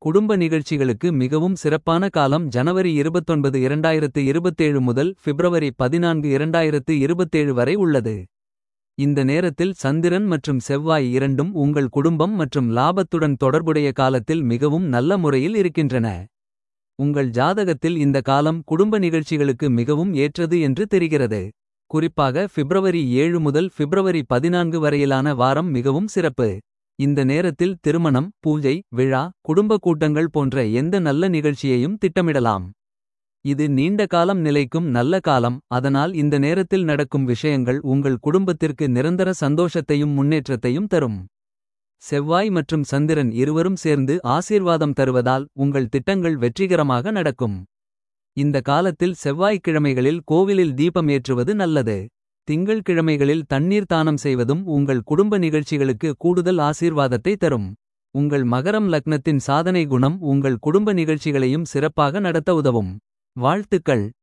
குடும்ப நிகழ்ச்சிகளுக்கு மிகவும் சிறப்பான காலம் ஜனவரி 29 2027 முதல் பிப்ரவரி 14 2027 வரை உள்ளது. இந்த நேரத்தில் சந்திரன் மற்றும் செவ்வாய் இரண்டும் உங்கள் குடும்பம் மற்றும் லாபத்துடன் தொடர்புடைய காலத்தில் மிகவும் நல்ல முறையில் இருக்கின்றன. உங்கள் ஜாதகத்தில் இந்த காலம் குடும்ப நிகழ்ச்சிகளுக்கு மிகவும் ஏற்றது என்று தெரிகிறது. குறிப்பாக பிப்ரவரி 7 முதல் பிப்ரவரி 14 வரையிலான வாரம் மிகவும் சிறப்பு. இந்த நேரத்தில் திருமணம், பூஜை, விழா, குடும்ப கூட்டங்கள் போன்ற எந்த நல்ல நிகழ்ச்சியையும் திட்டமிடலாம். இது நீண்ட காலம் நிலைக்கும் நல்ல காலம். அதனால் இந்த நேரத்தில் நடக்கும் விஷயங்கள் உங்கள் குடும்பத்திற்கு நிரந்தர சந்தோஷத்தையும் முன்னேற்றத்தையும் தரும். செவ்வாய் மற்றும் சந்திரன் இருவரும் சேர்ந்து ஆசீர்வாதம் தருவதால் உங்கள் திட்டங்கள் வெற்றிகரமாக நடக்கும். இந்த காலத்தில் செவ்வாய்க்கிழமைகளில் கோவிலில் தீபம் ஏற்றுவது நல்லது. திங்கள்கிழமைகளில் தண்ணீர் தானம் செய்வதும் உங்கள் குடும்ப நிகழ்ச்சிகளுக்கு கூடுதல் ஆசீர்வாதத்தை தரும். உங்கள் மகரம் லக்னத்தின் சாதனை குணம் உங்கள் குடும்ப நிகழ்ச்சிகளையும் சிறப்பாக நடத்த உதவும். வாழ்த்துக்கள்.